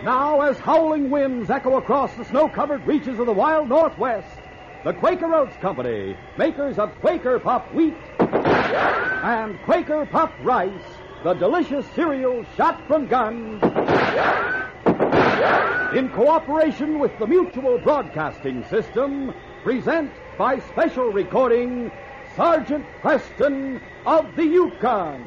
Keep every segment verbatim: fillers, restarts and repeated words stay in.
Now, as howling winds echo across the snow-covered reaches of the wild Northwest, the Quaker Oats Company, makers of Quaker Puff Wheat and Quaker Puff Rice, the delicious cereal shot from guns, in cooperation with the Mutual Broadcasting System, present by special recording Sergeant Preston of the Yukon.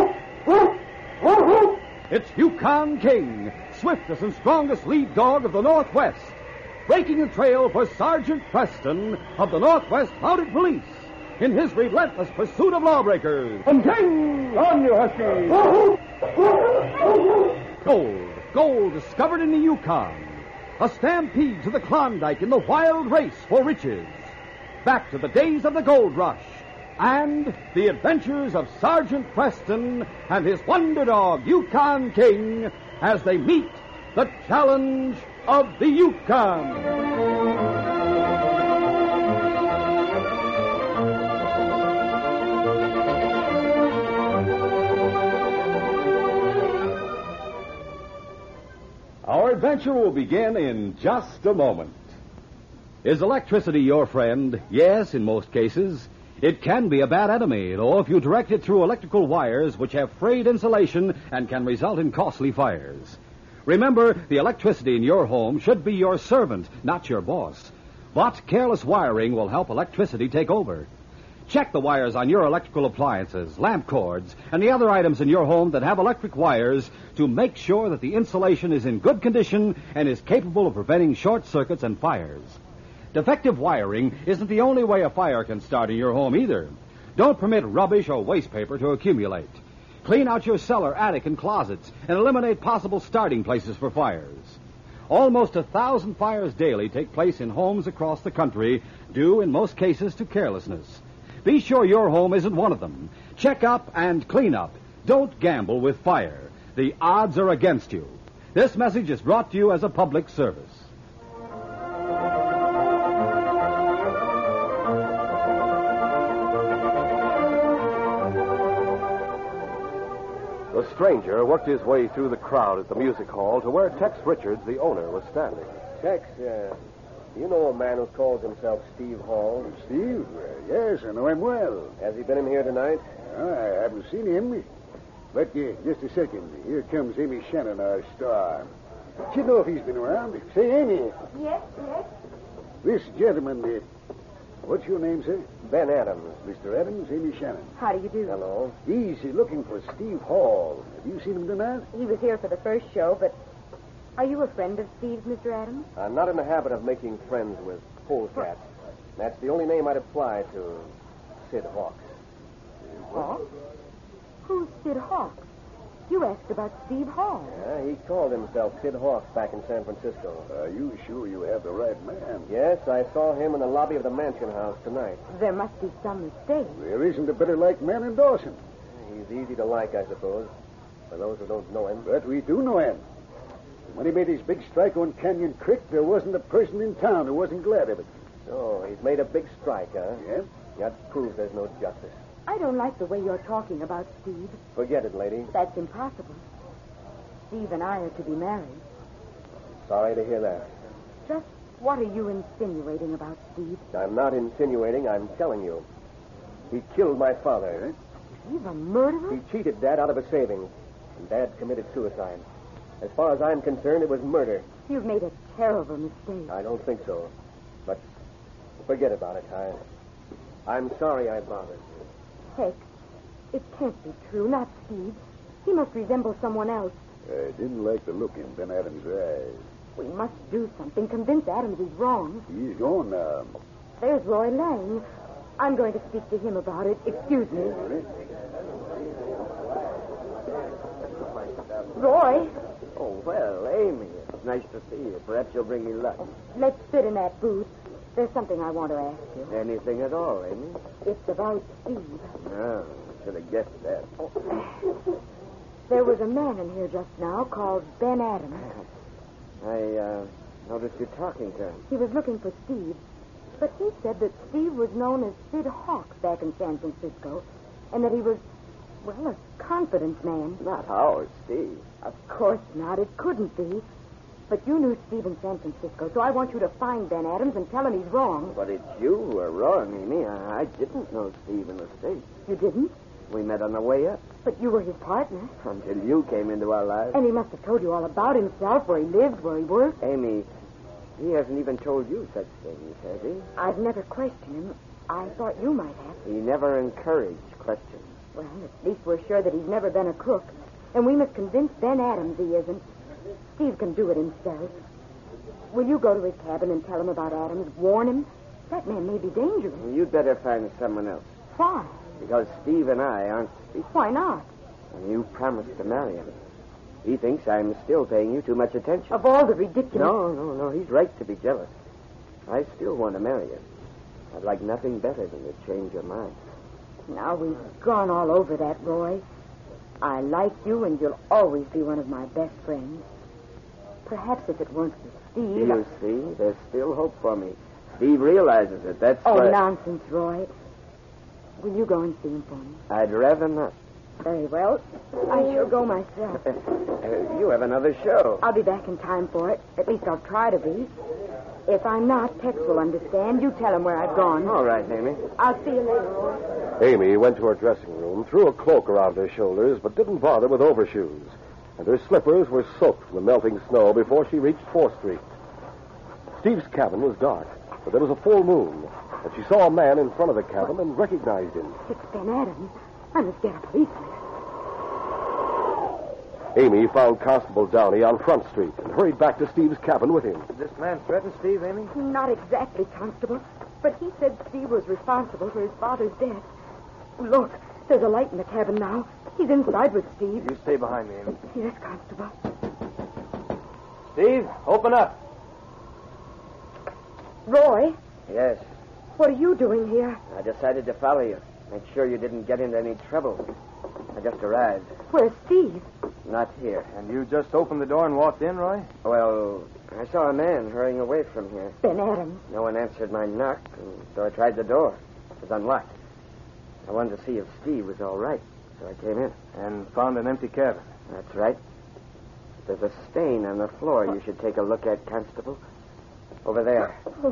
It's Yukon King, swiftest and strongest lead dog of the Northwest, breaking the trail for Sergeant Preston of the Northwest Mounted Police in his relentless pursuit of lawbreakers. And King, on you, Husky! Gold, gold discovered in the Yukon. A stampede to the Klondike in the wild race for riches. Back to the days of the gold rush. And the adventures of Sergeant Preston and his wonder dog, Yukon King, as they meet the challenge of the Yukon. Our adventure will begin in just a moment. Is electricity your friend? Yes, in most cases. It can be a bad enemy, though, if you direct it through electrical wires which have frayed insulation and can result in costly fires. Remember, the electricity in your home should be your servant, not your boss. But careless wiring will help electricity take over. Check the wires on your electrical appliances, lamp cords, and the other items in your home that have electric wires to make sure that the insulation is in good condition and is capable of preventing short circuits and fires. Defective wiring isn't the only way a fire can start in your home either. Don't permit rubbish or waste paper to accumulate. Clean out your cellar, attic, and closets and eliminate possible starting places for fires. Almost a thousand fires daily take place in homes across the country, due in most cases to carelessness. Be sure your home isn't one of them. Check up and clean up. Don't gamble with fire. The odds are against you. This message is brought to you as a public service. The stranger worked his way through the crowd at the music hall to where Tex Richards, the owner, was standing. Tex, uh, you know a man who calls himself Steve Hall? Steve? Uh, yes, I know him well. Has he been in here tonight? Oh, I haven't seen him. But uh, just a second. Here comes Amy Shannon, our star. She'd know if he's been around. Say, Amy. Yes, yes. This gentleman, uh, what's your name, sir? Ben Adams. Mister Adams, Amy Shannon. How do you do? Hello. He's uh, looking for Steve Hall. Have you seen him tonight? He was here for the first show, but are you a friend of Steve's, Mister Adams? I'm not in the habit of making friends with polecats. That's the only name I'd apply to Sid Hawks. Hawks? Who's Sid Hawks? You asked about Steve Hall. Yeah, he called himself Sid Hawks back in San Francisco. Are you sure you have the right man? Yes, I saw him in the lobby of the Mansion House tonight. There must be some mistake. There isn't a better liked man in Dawson. He's easy to like, I suppose, for those who don't know him. But we do know him. When he made his big strike on Canyon Creek, there wasn't a person in town who wasn't glad of it. Oh, he's made a big strike, huh? Yeah? That proves there's no justice. I don't like the way you're talking about Steve. Forget it, lady. That's impossible. Steve and I are to be married. Sorry to hear that. Just what are you insinuating about Steve? I'm not insinuating, I'm telling you. He killed my father. Steve, a murderer? He cheated Dad out of his savings, and Dad committed suicide. As far as I'm concerned, it was murder. You've made a terrible mistake. I don't think so. But forget about it. I, I'm sorry I bothered you. Heck, it can't be true. Not Steve. He must resemble someone else. I didn't like the look in Ben Adams' eyes. We must do something. Convince Adams he's wrong. He's gone now. There's Roy Lang. I'm going to speak to him about it. Excuse me. Roy. Oh, well, Amy, it's nice to see you. Perhaps you'll bring me luck. Let's sit in that booth. There's something I want to ask you. Anything at all, Amy? It's about Steve. No, I should have guessed that. There was a man in here just now called Ben Adams. I, uh, noticed you talking to him. He was looking for Steve, but he said that Steve was known as Sid Hawks back in San Francisco, and that he was, well, a confidence man. Not ours, Steve. Of course not. It couldn't be. But you knew Steve in San Francisco, so I want you to find Ben Adams and tell him he's wrong. But it's you who are wrong, Amy. I, I didn't know Steve in the States. You didn't? We met on the way up But you were his partner. until you came into our lives. And he must have told you all about himself, where he lived, where he worked. Amy, he hasn't even told you such things, has he? I've never questioned him. I thought you might have. He never encouraged questions. Well, at least we're sure that he's never been a crook. And we must convince Ben Adams he isn't. Steve can do it himself. Will you go to his cabin and tell him about Adams? Warn him? That man may be dangerous. You'd better find someone else. Why? Because Steve and I aren't speaking. Why not? And you promised to marry him. He thinks I'm still paying you too much attention. Of all the ridiculous... No, no, no. He's right to be jealous. I still want to marry you. I'd like nothing better than to change your mind. Now we've gone all over that, Roy. I like you, and you'll always be one of my best friends. Perhaps if it weren't for Steve... You see, there's still hope for me. Steve realizes it. That's Oh, why... nonsense, Roy. Will you go and see him for me? I'd rather not. Very well. I shall go myself. Uh, you have another show. I'll be back in time for it. At least I'll try to be. If I'm not, Tex will understand. You tell him where I've gone. All right, Amy. I'll see you later, Roy. Amy went to her dressing room, threw a cloak around her shoulders, but didn't bother with overshoes. And her slippers were soaked from the melting snow before she reached fourth Street. Steve's cabin was dark, but there was a full moon, and she saw a man in front of the cabin and recognized him. It's Ben Adams. I must get a policeman. Amy found Constable Downey on Front Street and hurried back to Steve's cabin with him. Did this man threaten Steve, Amy? Not exactly, Constable, but he said Steve was responsible for his father's death. Look, there's a light in the cabin now. He's inside with Steve. You stay behind me, Amy. Yes, Constable. Steve, open up. Roy, Yes, what are you doing here? I decided to follow you. Make sure you didn't get into any trouble. I just arrived. Where's Steve? Not here. And you just opened the door and walked in, Roy? Well, I saw a man hurrying away from here. Ben Adams. No one answered my knock, and so I tried the door. It was unlocked. I wanted to see if Steve was all right, so I came in. And found an empty cabin. That's right. There's a stain on the floor you should take a look at, Constable. Over there. Oh,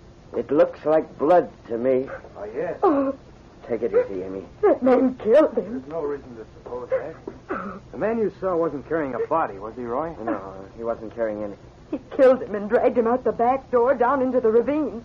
It looks like blood to me. Oh, yes. oh, Take it easy, Amy. that man killed him. There's no reason to suppose that. The man you saw wasn't carrying a body, was he, Roy? No, he wasn't carrying any. He killed him and dragged him out the back door down into the ravine.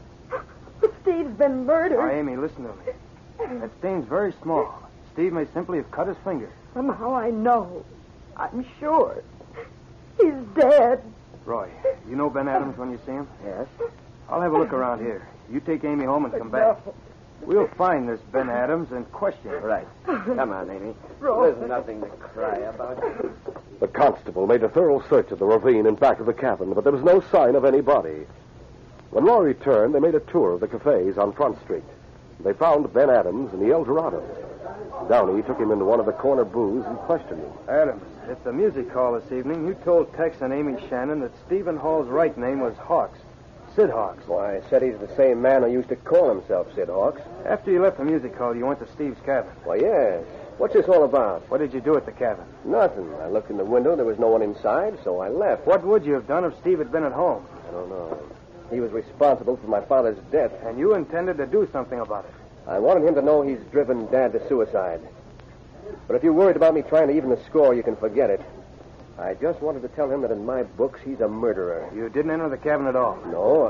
Steve's been murdered. Now, Amy, listen to me. That stain's very small. Steve may simply have cut his finger. Somehow I know. I'm sure. He's dead. Roy, you know Ben Adams when you see him? Yes? I'll have a look around here. You take Amy home and come back. No. We'll find this Ben Adams and question him. Right. Come on, Amy. Roy. There's nothing to cry about. The constable made a thorough search of the ravine and back of the cabin, but there was no sign of any body. When Roy returned, they made a tour of the cafes on Front Street. They found Ben Adams in the El Dorado. Downey took him into one of the corner booths and questioned him. Adams, at the music hall this evening, you told Tex and Amy Shannon that Stephen Hall's right name was Hawks. Sid Hawks. Why, I said he's the same man who used to call himself Sid Hawks. After you left the music hall, you went to Steve's cabin. Why, yes. What's this all about? What did you do at the cabin? Nothing. I looked in the window. There was no one inside, so I left. What would you have done if Steve had been at home? I don't know. He was responsible for my father's death. And you intended to do something about it. I wanted him to know he's driven Dad to suicide. But if you're worried about me trying to even the score, you can forget it. I just wanted to tell him that in my books, he's a murderer. You didn't enter the cabin at all. No.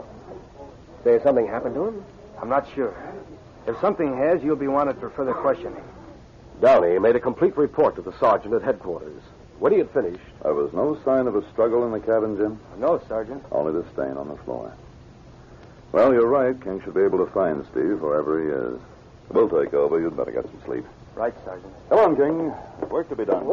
Say, something happened to him? I'm not sure. If something has, you'll be wanted for further questioning. Downey made a complete report to the sergeant at headquarters. When he had finished, There was no sign of a struggle in the cabin, Jim? No, Sergeant. Only the stain on the floor. Well, you're right. King should be able to find Steve wherever he is. We'll take over. You'd better get some sleep. Right, Sergeant. Come on, King. Work to be done.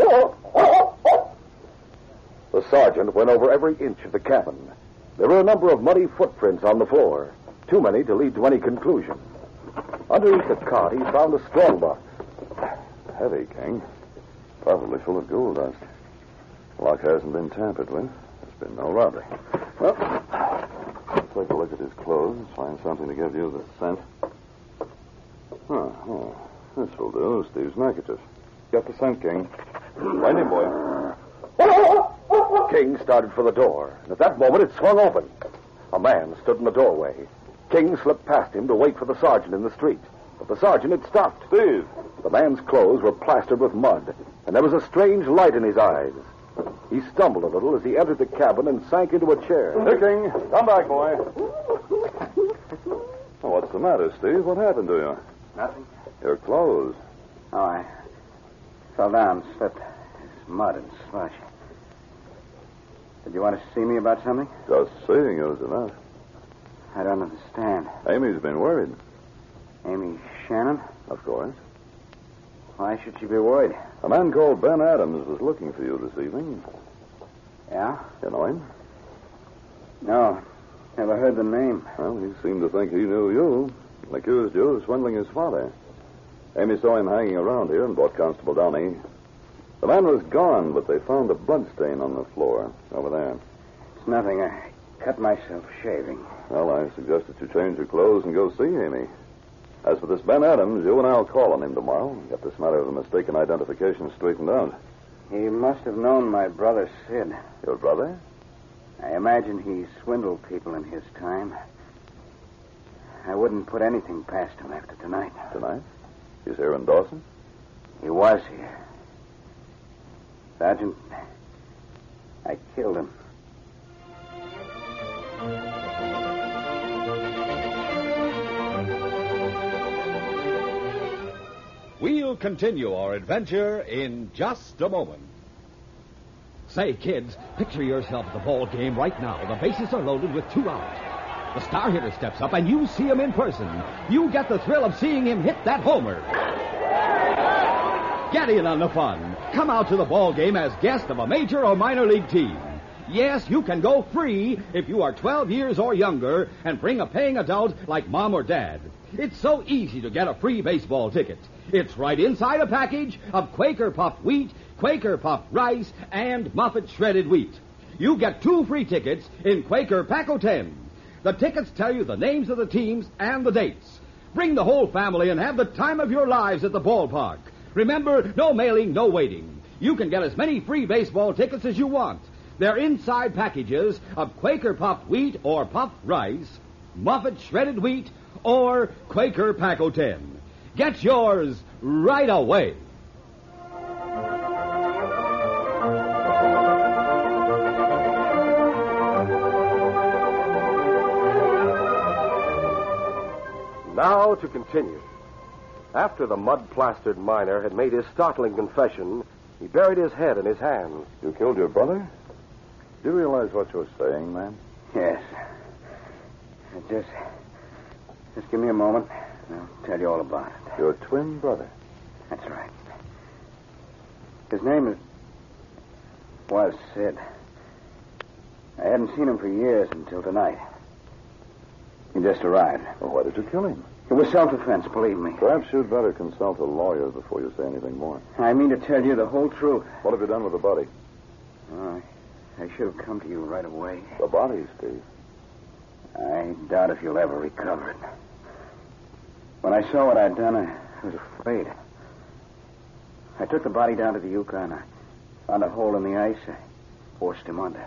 the sergeant went over every inch of the cabin. There were a number of muddy footprints on the floor, too many to lead to any conclusion. Underneath the cot, he found a strong box. Heavy, King. Probably full of gold dust. Lock hasn't been tampered with. There's been no robbery. Well, take a look at his clothes. Find something to give you the scent. Oh, oh, this will do. Steve's neckerchief. Get the scent, King. Find him, boy. King King started for the door, and at that moment it swung open. A man stood in the doorway. King slipped past him to wait for the sergeant in the street. But the sergeant had stopped. Steve. The man's clothes were plastered with mud, and there was a strange light in his eyes. He stumbled a little as he entered the cabin and sank into a chair. Hey, King. Come back, boy. Oh, what's the matter, Steve? What happened to you? Nothing. Your clothes. Oh, I fell down, slipped. It's mud and slush. Did you want to see me about something? Just seeing you is enough. I don't understand. Amy's been worried. Amy Shannon? Of course. Why should she be worried? A man called Ben Adams was looking for you this evening. Yeah? You know him? No. Never heard the name. Well, he seemed to think he knew you and accused you of swindling his father. Amy saw him hanging around here and brought Constable Downey. The man was gone, but they found a blood stain on the floor over there. It's nothing. I cut myself shaving. Well, I suggest that you change your clothes and go see Amy. As for this Ben Adams, you and I'll call on him tomorrow and get this matter of the mistaken identification straightened out. He must have known my brother Sid. Your brother? I imagine he swindled people in his time. I wouldn't put anything past him after tonight. Tonight? He's here in Dawson? He was here. Sergeant, I killed him. We'll continue our adventure in just a moment. Say, kids, picture yourself at the ball game right now. The bases are loaded with two outs. The star hitter steps up, and you see him in person. You get the thrill of seeing him hit that homer. Get in on the fun. Come out to the ball game as guest of a major or minor league team. Yes, you can go free if you are twelve years or younger and bring a paying adult like Mom or Dad. It's so easy to get a free baseball ticket. It's right inside a package of Quaker Puffed Wheat, Quaker Puffed Rice, and Muffet Shredded Wheat. You get two free tickets in Quaker Pack-O ten. The tickets tell you the names of the teams and the dates. Bring the whole family and have the time of your lives at the ballpark. Remember, no mailing, no waiting. You can get as many free baseball tickets as you want. They're inside packages of Quaker Puffed Wheat or Puffed Rice, Muffet Shredded Wheat, or Quaker Pack-O ten. Get yours right away. Now to continue. After the mud-plastered miner had made his startling confession, he buried his head in his hands. You killed your brother? Do you realize what you're saying, man? Yes. Just, just give me a moment, and I'll tell you all about it. Your twin brother? That's right. His name is... was Sid. I hadn't seen him for years until tonight. He just arrived. Well, why did you kill him? It was self-defense, believe me. Perhaps you'd better consult a lawyer before you say anything more. I mean to tell you the whole truth. What have you done with the body? Oh, I, I should have come to you right away. The body, Steve. I doubt if you'll ever recover it. When I saw what I'd done, I was afraid. I took the body down to the Yukon. I found a hole in the ice. I forced him under.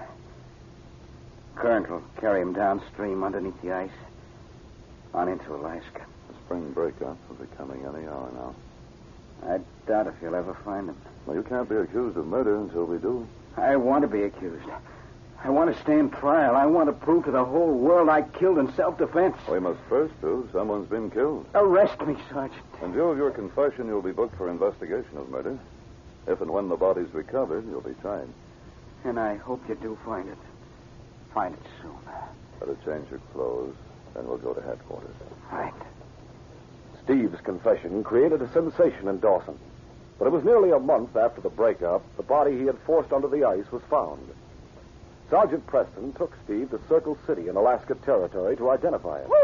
Current will carry him downstream underneath the ice, on into Alaska. The spring breakup will be coming any hour now. I doubt if you'll ever find him. Well, you can't be accused of murder until we do. I want to be accused. I want to stand trial. I want to prove to the whole world I killed in self-defense. We must first prove someone's been killed. Arrest me, Sergeant. In view of your confession, you'll be booked for investigation of murder. If and when the body's recovered, you'll be tried. And I hope you do find it. Find it soon. Better change your clothes, then we'll go to headquarters. Right. Steve's confession created a sensation in Dawson. But it was nearly a month after the breakup, the body he had forced under the ice was found. Sergeant Preston took Steve to Circle City in Alaska Territory to identify him.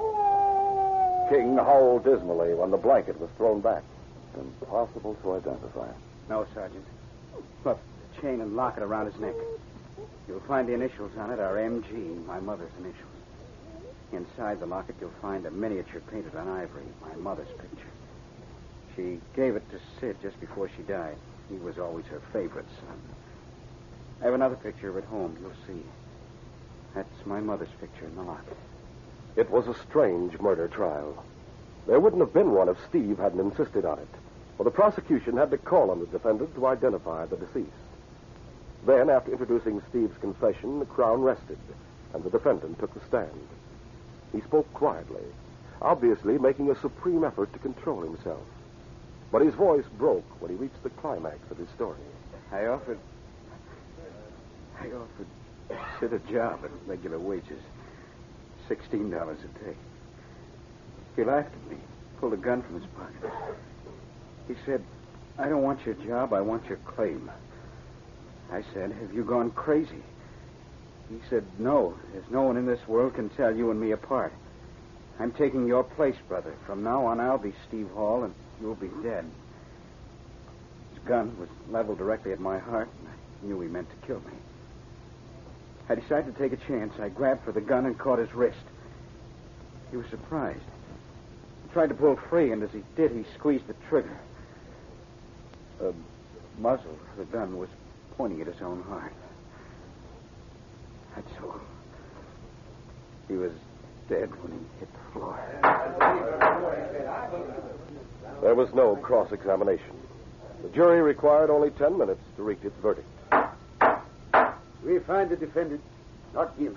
King howled dismally when the blanket was thrown back. Impossible to identify. No, Sergeant. Look, the chain and locket around his neck. You'll find the initials on it are M G, my mother's initials. Inside the locket, you'll find a miniature painted on ivory, my mother's picture. She gave it to Sid just before she died. He was always her favorite son. have another picture at home. You'll see. That's my mother's picture in the locket. It was a strange murder trial. There wouldn't have been one if Steve hadn't insisted on it. For the prosecution had to call on the defendant to identify the deceased. Then, after introducing Steve's confession, the Crown rested, and the defendant took the stand. He spoke quietly, obviously making a supreme effort to control himself. But his voice broke when he reached the climax of his story. I offered... I offered Sid a job at regular wages. Sixteen dollars a day. He laughed at me, pulled a gun from his pocket. He said, I don't want your job, I want your claim. I said, have you gone crazy? He said, no, there's no one in this world can tell you and me apart. I'm taking your place, brother. From now on, I'll be Steve Hall, and you'll be dead. His gun was leveled directly at my heart, and I knew he meant to kill me. I decided to take a chance. I grabbed for the gun and caught his wrist. He was surprised. He tried to pull free, and as he did, he squeezed the trigger. The muzzle of the gun was pointing at his own heart. That's all. He was dead when he hit the floor. There was no cross-examination. The jury required only ten minutes to reach its verdict. We find the defendant not guilty.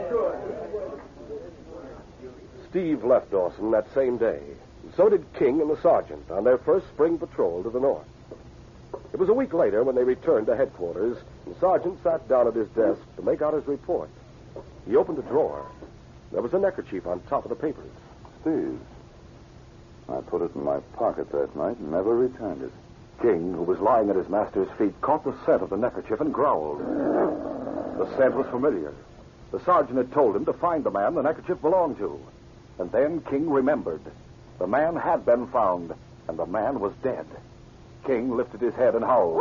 Steve left Dawson that same day. And so did King and the sergeant on their first spring patrol to the north. It was a week later when they returned to headquarters, and the sergeant sat down at his desk to make out his report. He opened a drawer. There was a neckerchief on top of the papers. Steve. I put it in my pocket that night and never returned it. King, who was lying at his master's feet, caught the scent of the neckerchief and growled. The scent was familiar. The sergeant had told him to find the man the neckerchief belonged to. And then King remembered. The man had been found, and the man was dead. King lifted his head and howled.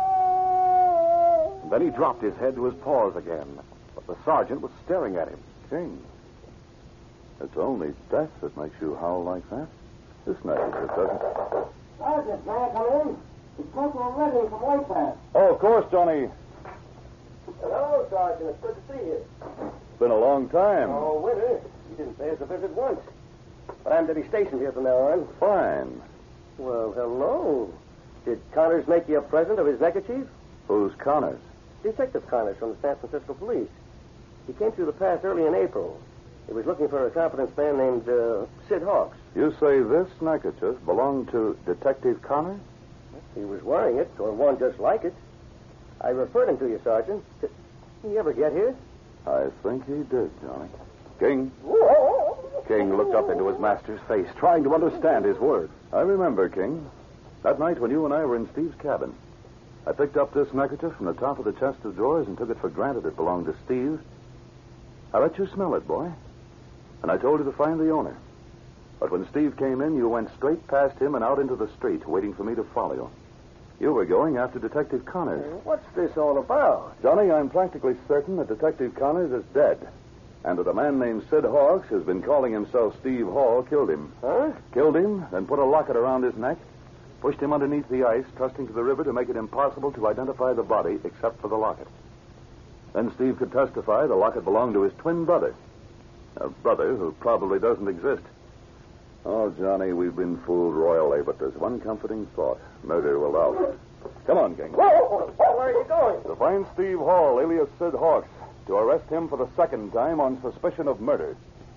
And then he dropped his head to his paws again. But the sergeant was staring at him. King, it's only death that makes you howl like that. This necklace doesn't. Sergeant, may I come in? It's Corporal Redding from White Pass. Oh, of course, Johnny. Hello, Sergeant. It's good to see you. It's been a long time. Oh, Winter. You didn't pay us a visit once. But I'm to be stationed here from now on. Fine. Well, hello. Did Connors make you a present of his neckerchief? Who's Connors? Detective Connors from the San Francisco Police. He came through the pass early in April. He was looking for a confidence man named uh, Sid Hawks. You say this neckerchief belonged to Detective Connors? He was wearing it, or one just like it. I referred him to you, Sergeant. Did he ever get here? I think he did, Johnny. King? King looked up into his master's face, trying to understand his words. I remember, King. That night when you and I were in Steve's cabin, I picked up this neckerchief from the top of the chest of drawers and took it for granted it belonged to Steve. I let you smell it, boy. And I told you to find the owner. But when Steve came in, you went straight past him and out into the street, waiting for me to follow you. You were going after Detective Connors. What's this all about? Johnny, I'm practically certain that Detective Connors is dead. And that a man named Sid Hawks, who's been calling himself Steve Hall, killed him. Huh? Killed him, then put a locket around his neck, pushed him underneath the ice, trusting to the river to make it impossible to identify the body except for the locket. Then Steve could testify the locket belonged to his twin brother. A brother who probably doesn't exist. Oh, Johnny, we've been fooled royally, but there's one comforting thought. Murder will out. Come on, King. Whoa, whoa, where are you going? To find Steve Hall, alias Sid Hawks, to arrest him for the second time on suspicion of murder.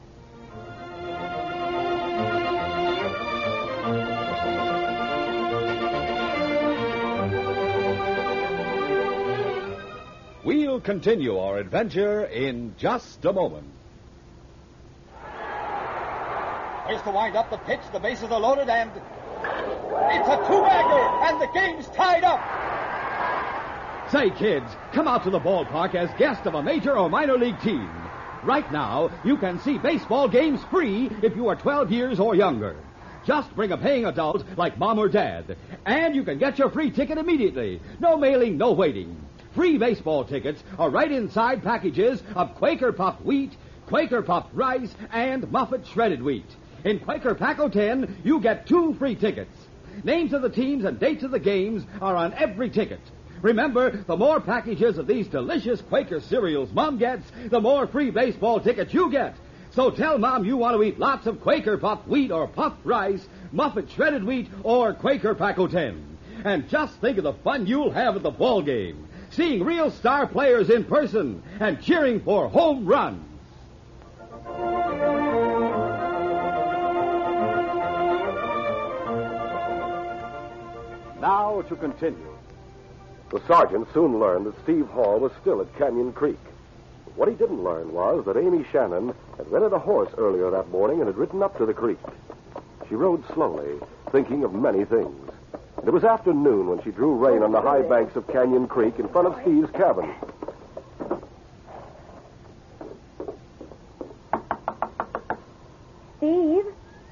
We'll continue our adventure in just a moment. Here's to wind up the pitch. The bases are loaded, and it's a two-bagger, and the game's tied up. Say, kids, come out to the ballpark as guest of a major or minor league team. Right now, you can see baseball games free if you are twelve years or younger. Just bring a paying adult like Mom or Dad, and you can get your free ticket immediately. No mailing, no waiting. Free baseball tickets are right inside packages of Quaker Puffed wheat, Quaker Puffed rice, and Muffet shredded wheat. In Quaker Pack O ten, you get two free tickets. Names of the teams and dates of the games are on every ticket. Remember, the more packages of these delicious Quaker cereals Mom gets, the more free baseball tickets you get. So tell Mom you want to eat lots of Quaker puffed wheat or puffed rice, Muffet shredded wheat, or Quaker Paco ten. And just think of the fun you'll have at the ball game, seeing real star players in person and cheering for home runs. Now to continue. The sergeant soon learned that Steve Hall was still at Canyon Creek. What he didn't learn was that Amy Shannon had rented a horse earlier that morning and had ridden up to the creek. She rode slowly, thinking of many things. And it was afternoon when she drew rein on the high banks of Canyon Creek in front of Steve's cabin. Steve?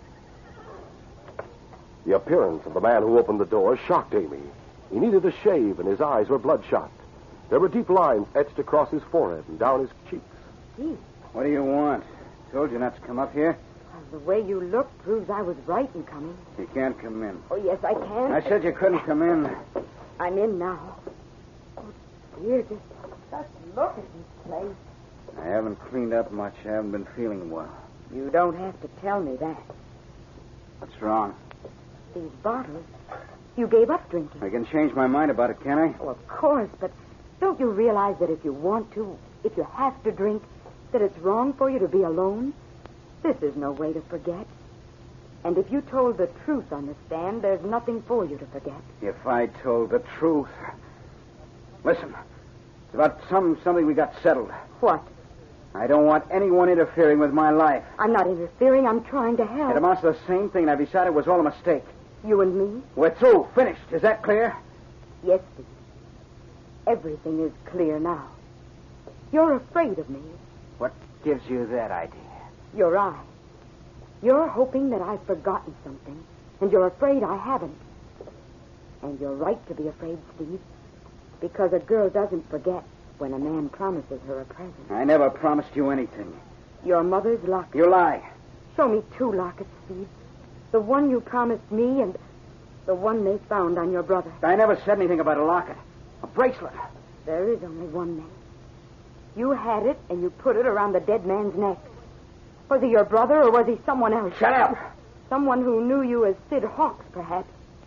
The appearance of the man who opened the door shocked Amy. He needed a shave, and his eyes were bloodshot. There were deep lines etched across his forehead and down his cheeks. Steve? What do you want? Told you not to come up here. The way you look proves I was right in coming. You can't come in. Oh, yes, I can. I said you couldn't come in. I'm in now. Oh, dear, just, just look at this place. I haven't cleaned up much. I haven't been feeling well. You don't have to tell me that. What's wrong? These bottles. You gave up drinking. I can change my mind about it, can I? Oh, of course, but don't you realize that if you want to, if you have to drink, that it's wrong for you to be alone? This is no way to forget. And if you told the truth on the stand, there's nothing for you to forget. If I told the truth. Listen, it's about some something we got settled. What? I don't want anyone interfering with my life. I'm not interfering. I'm trying to help. It amounts to the same thing, and I decided it was all a mistake. You and me? We're through. Finished. Is that clear? Yes, Steve. Everything is clear now. You're afraid of me. What gives you that idea? Your eye. You're hoping that I've forgotten something, and you're afraid I haven't. And you're right to be afraid, Steve, because a girl doesn't forget when a man promises her a present. I never promised you anything. Your mother's locket. You lie. Show me two lockets, Steve. The one you promised me and the one they found on your brother. I never said anything about a locket. A bracelet. There is only one man. You had it, and you put it around the dead man's neck. Was he your brother, or was he someone else? Shut up! Someone who knew you as Sid Hawks, perhaps.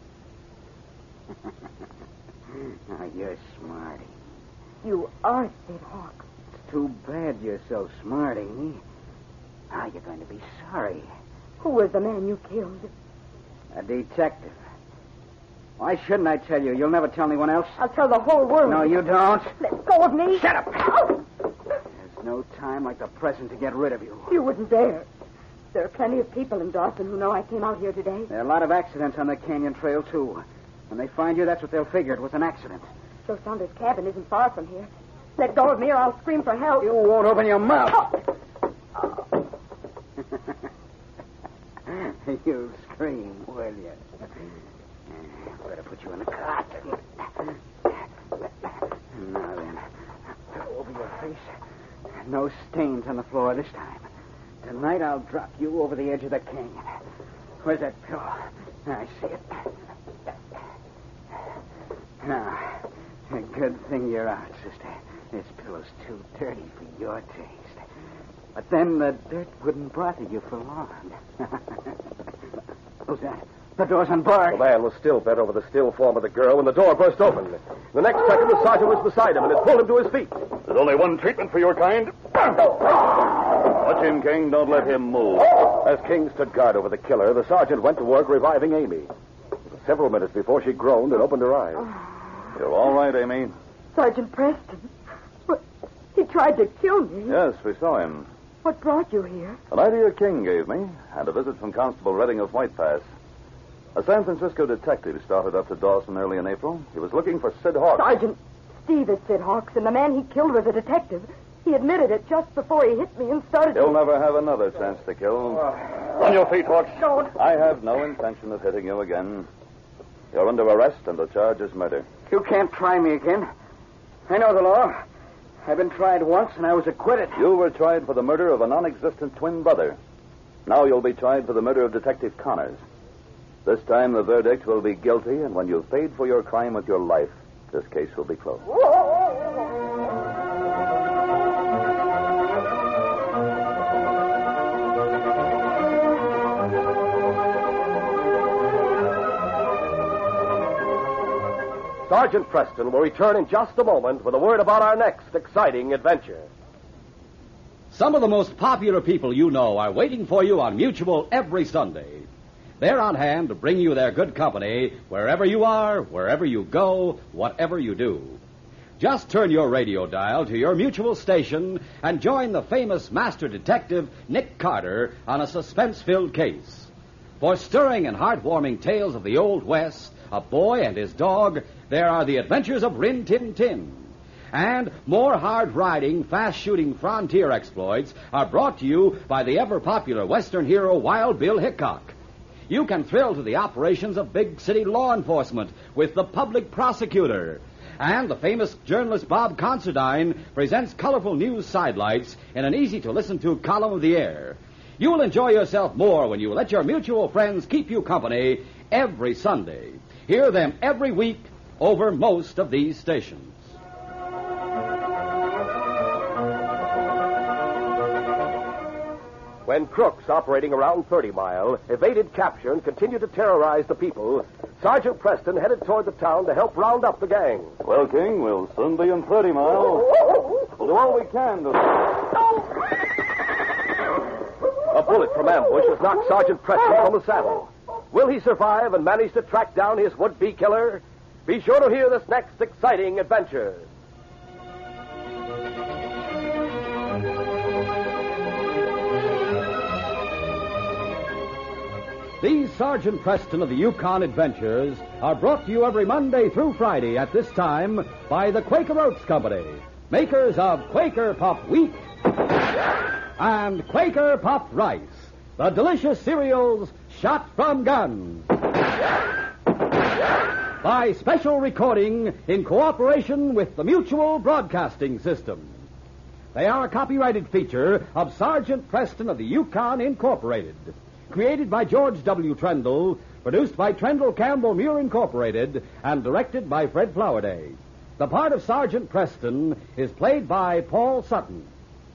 Now, you're smarty. You are Sid Hawks. It's too bad you're so smart, Amy. Now you're going to be sorry. Who was the man you killed? A detective. Why shouldn't I tell you? You'll never tell anyone else? I'll tell the whole world. No, you don't. Let go of me. Shut up. Oh. There's no time like the present to get rid of you. You wouldn't dare. There are plenty of people in Dawson who know I came out here today. There are a lot of accidents on the Canyon Trail, too. When they find you, that's what they'll figure. It was an accident. Joe Saunders' cabin isn't far from here. Let go of me or I'll scream for help. You won't open your mouth. Oh. You'll scream, will you? Better put you in the cart. Now then, over your face. No stains on the floor this time. Tonight I'll drop you over the edge of the canyon. Where's that pillow? I see it. Now, a good thing you're out, sister. This pillow's too dirty for your taste. But then the dirt wouldn't bother you for long. Who's that? The door's unbarred. The man was still bent over the still form of the girl when the door burst open. The next second, the sergeant was beside him and had pulled him to his feet. There's only one treatment for your kind. Watch him, King. Don't let him move. As King stood guard over the killer, the sergeant went to work reviving Amy. It was several minutes before she groaned and opened her eyes. You're all right, Amy? Sergeant Preston. What? He tried to kill me. Yes, we saw him. What brought you here? An idea King gave me, and a visit from Constable Redding of White Pass. A San Francisco detective started up to Dawson early in April. He was looking for Sid Hawks. Sergeant, Steve is Sid Hawks, and the man he killed was a detective. He admitted it just before he hit me and started... He'll never have another chance to kill. On your feet, Hawks. Don't. I have no intention of hitting you again. You're under arrest, and the charge is murder. You can't try me again. I know the law. I've been tried once, and I was acquitted. You were tried for the murder of a non-existent twin brother. Now you'll be tried for the murder of Detective Connors. This time the verdict will be guilty, and when you've paid for your crime with your life, this case will be closed. Sergeant Preston will return in just a moment with a word about our next exciting adventure. Some of the most popular people you know are waiting for you on Mutual every Sunday. They're on hand to bring you their good company wherever you are, wherever you go, whatever you do. Just turn your radio dial to your Mutual station and join the famous master detective Nick Carter on a suspense-filled case. For stirring and heartwarming tales of the Old West, a boy and his dog, there are the adventures of Rin Tin Tin. And more hard-riding, fast-shooting frontier exploits are brought to you by the ever-popular Western hero Wild Bill Hickok. You can thrill to the operations of big city law enforcement with the public prosecutor. And the famous journalist Bob Considine presents colorful news sidelights in an easy-to-listen-to column of the air. You'll enjoy yourself more when you let your Mutual friends keep you company every Sunday. Hear them every week over most of these stations. When crooks operating around thirty mile evaded capture and continued to terrorize the people, Sergeant Preston headed toward the town to help round up the gang. Well, King, we'll soon be in thirty mile. We'll do all we can to... A bullet from ambush has knocked Sergeant Preston from the saddle. Will he survive and manage to track down his would-be killer? Be sure to hear this next exciting adventure. These Sergeant Preston of the Yukon adventures are brought to you every Monday through Friday at this time by the Quaker Oats Company, makers of Quaker Puff Wheat and Quaker Puff Rice, the delicious cereals shot from guns. By special recording in cooperation with the Mutual Broadcasting System. They are a copyrighted feature of Sergeant Preston of the Yukon Incorporated. Created by George W. Trendle, produced by Trendle Campbell Muir Incorporated, and directed by Fred Flowerday. The part of Sergeant Preston is played by Paul Sutton.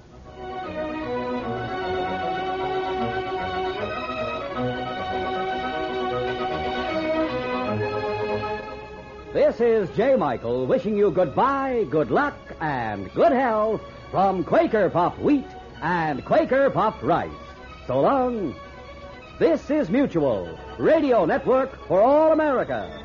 This is J. Michael wishing you goodbye, good luck, and good health from Quaker Puff Wheat and Quaker Puff Rice. So long. This is Mutual, Radio Network for all America.